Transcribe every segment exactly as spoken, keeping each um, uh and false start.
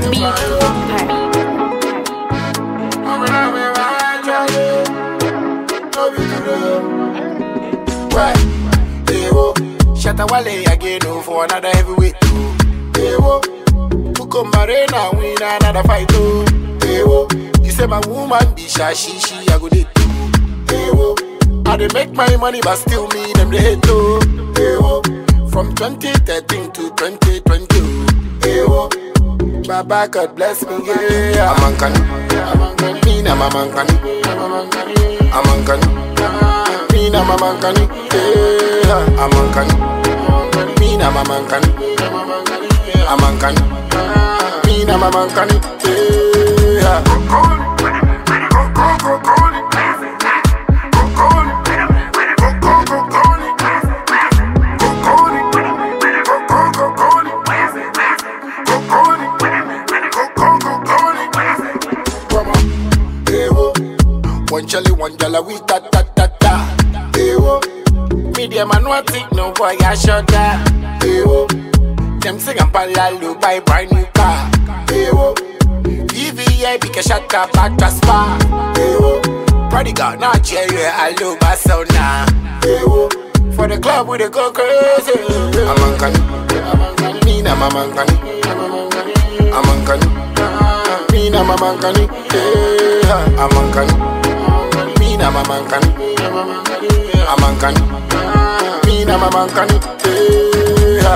Beat Shatta Wale again, oh, for another heavyweight. Ewo, who come marina win another fight. Oh, Ewo, you say my woman be shy, she she I go date. Ewo, I dey make my money but still me them they hate. Oh, Ewo, from twenty thirteen to twenty twenty. Ewo, Baba God bless me, yeah. I'm Ankani, me na I'm Ankani, I'm Ankani, me na I'm Ankani, yeah. I'm Ankani, me na I'm Ankani, I'm Ankani, me na I'm Ankani, yeah. One jelly, one jala, we ta ta ta ta. Ewo, media man want it, no boy I shut that. Ewo, them sing and palalu buy brand new car. Ewo, V V I pick a shot up back to spa. Ewo, prodigal Nigeria, I love my sound now. Ewo, for the club we dey go crazy. I'm Ankani, me na I'm Ankani, I'm Ankani, me na I'm Ankani, yeah. I'm Ankani. I'm a Ankani, I'm Ankani, me na I'm Ankani, yeah.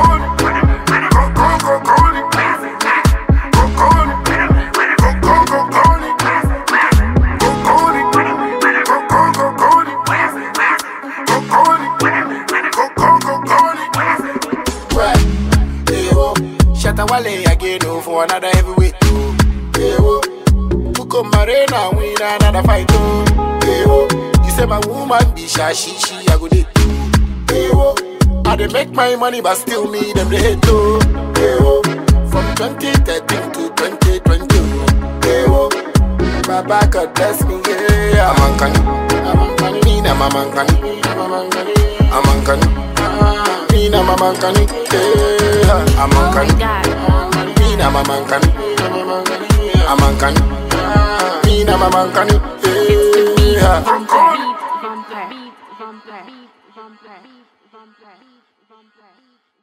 Shatta Wale again, oh, for another heavyweight. Ewo, who come marina win another fight. Oh, Ewo, you say my woman be shy, she she I go date. Ewo, I dey make my money but still me them they hate. Oh, Ewo, from twenty thirteen to twenty twenty. Ewo, Baba God bless me, yeah. I'm Ankani, me na I'm Ankani, I'm Ankani, me na I'm Ankani, yeah. I'm Ankani, me na I'm Ankani, I'm Ankani, me na I'm Ankani, yeah. Vampire, vampire, vampire, vampire, vampire, vampire.